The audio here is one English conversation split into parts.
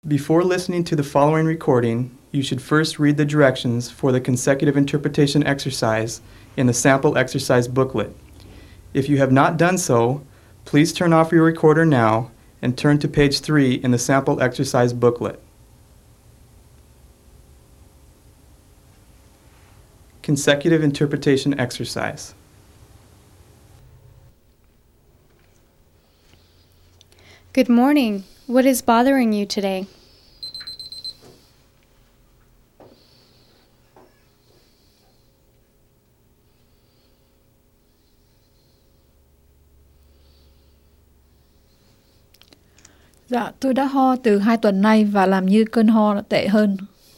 Before listening to the following recording, you should first read the directions for the consecutive interpretation exercise in the sample exercise booklet. If you have not done so, please turn off your recorder now and turn to page 3 in the sample exercise booklet. Consecutive interpretation exercise. Good morning. What is bothering you today? Dạ, tôi đã ho từ 2 tuần nay và làm như cơn ho tệ hơn.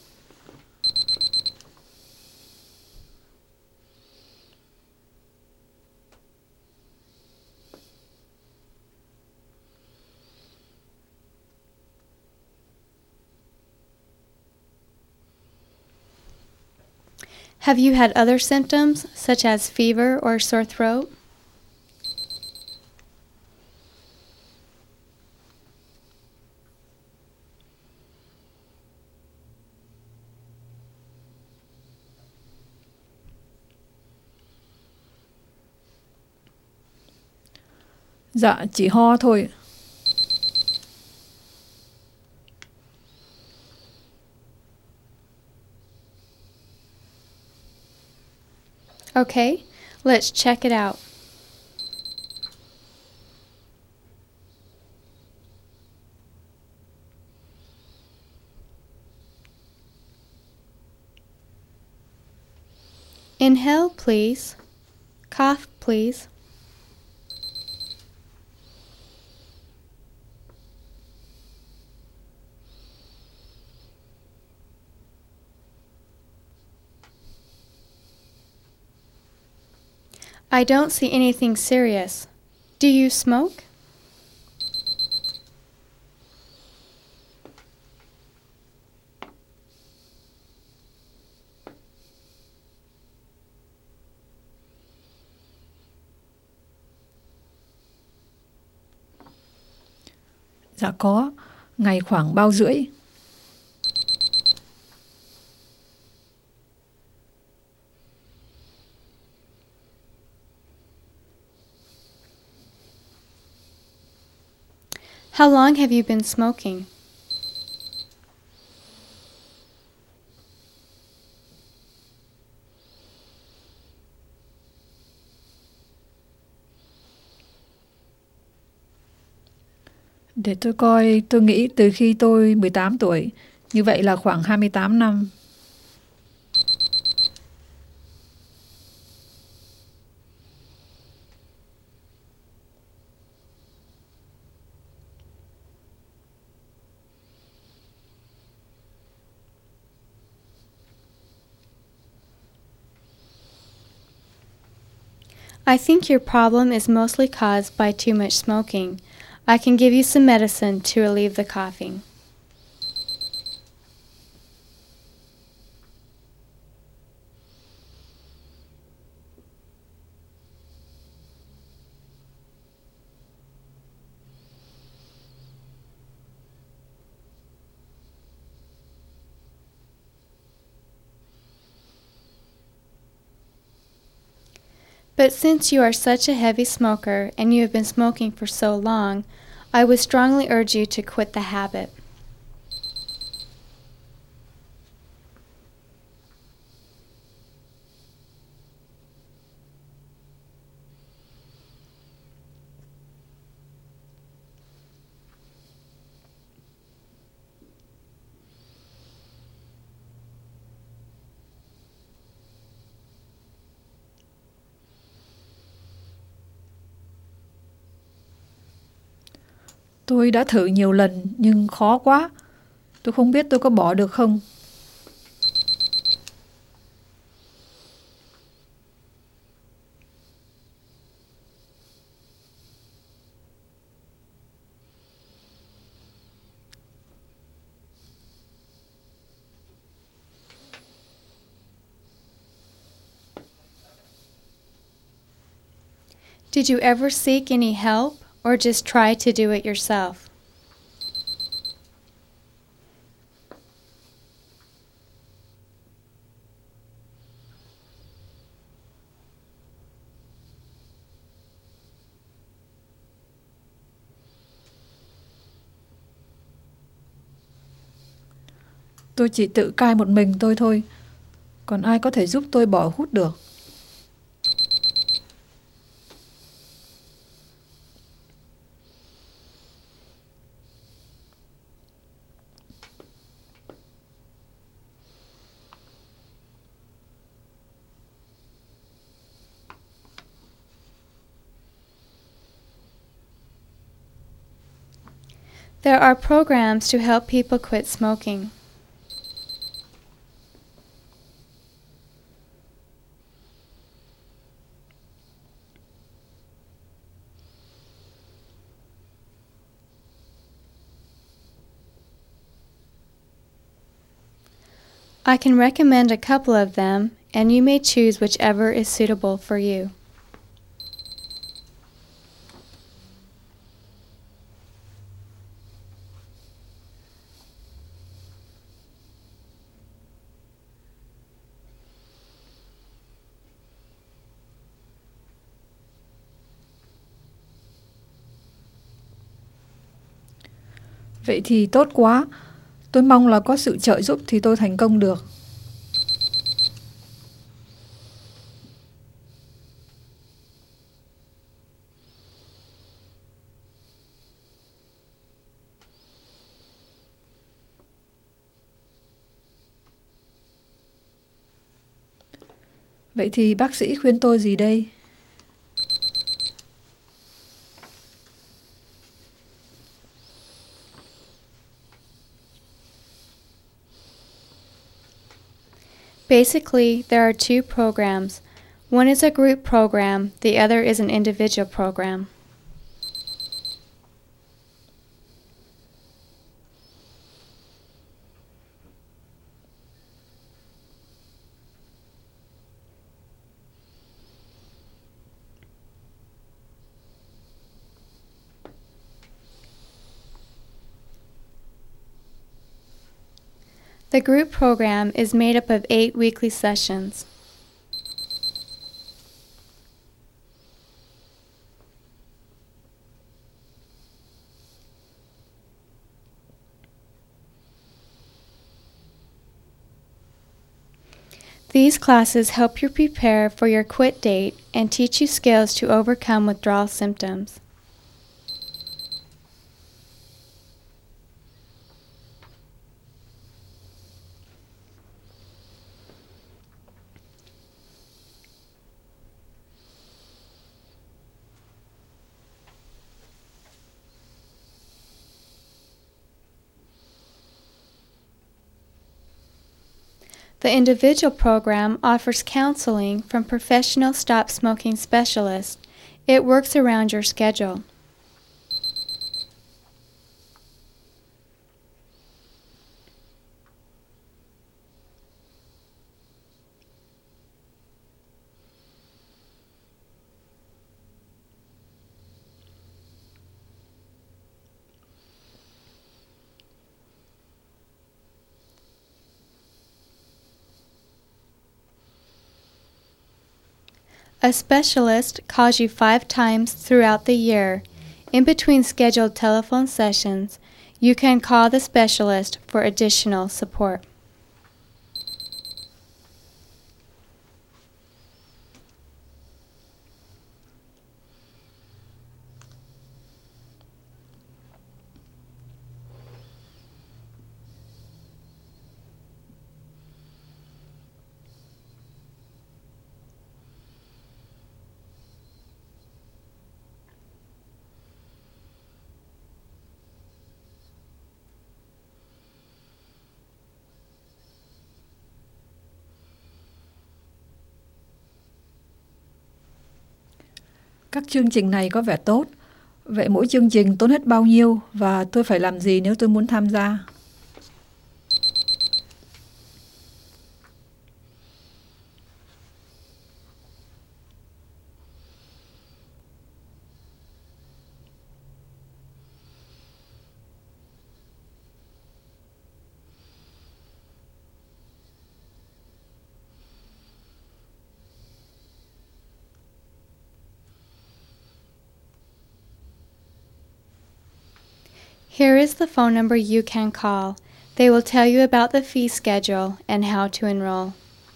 Have you had other symptoms, such as fever or sore throat? Dạ, chỉ ho thôi. Okay, let's check it out. Inhale, please. Cough, please. I don't see anything serious. Do you smoke? Dạ có, ngày khoảng bao rưỡi. How long have you been smoking? Để tôi coi, tôi nghĩ từ khi tôi 18 tuổi, như vậy là khoảng 28 năm. I think your problem is mostly caused by too much smoking. I can give you some medicine to relieve the coughing. But since you are such a heavy smoker and you have been smoking for so long, I would strongly urge you to quit the habit. Tôi đã thử nhiều lần nhưng khó quá. Tôi không biết tôi có bỏ được không. Did you ever seek any help or just try to do it yourself? Tôi chỉ tự cai một mình tôi thôi. Còn ai có thể giúp tôi bỏ hút được? There are programs to help people quit smoking. I can recommend a couple of them, and you may choose whichever is suitable for you. Vậy thì tốt quá. Tôi mong là có sự trợ giúp thì tôi thành công được. Vậy thì bác sĩ khuyên tôi gì đây? Basically, there are two programs. One is a group program, the other is an individual program. The group program is made up of 8 weekly sessions. These classes help you prepare for your quit date and teach you skills to overcome withdrawal symptoms. The individual program offers counseling from professional stop smoking specialists. It works around your schedule. A specialist calls you 5 times throughout the year. In between scheduled telephone sessions, you can call the specialist for additional support. Các chương trình này có vẻ tốt. Vậy mỗi chương trình tốn hết bao nhiêu và tôi phải làm gì nếu tôi muốn tham gia? Here is the phone number you can call. They will tell you about the fee schedule and how to enroll.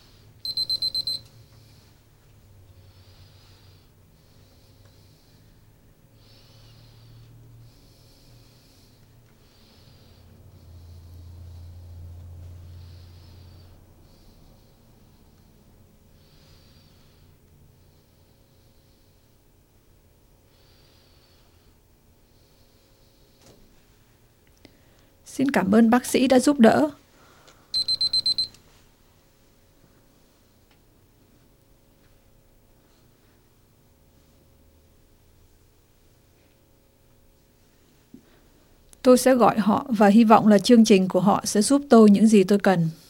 Xin cảm ơn bác sĩ đã giúp đỡ. Tôi sẽ gọi họ và hy vọng là chương trình của họ sẽ giúp tôi những gì tôi cần.